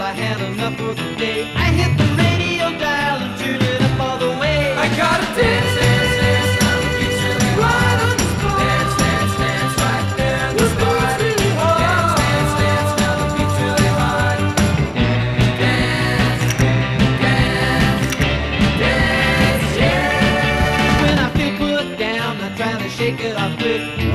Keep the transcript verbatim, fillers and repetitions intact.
I had enough for the day. I hit the radio dial and turned it up all the way. I gotta dance, dance, dance, now the beat's really right on the spot. Dance, dance, dance, right there in the spot. Really hard. Dance, dance, dance, now the beat's really hard. Dance, dance, dance, yeah. When I feel put down, I'm trying to shake it off quick.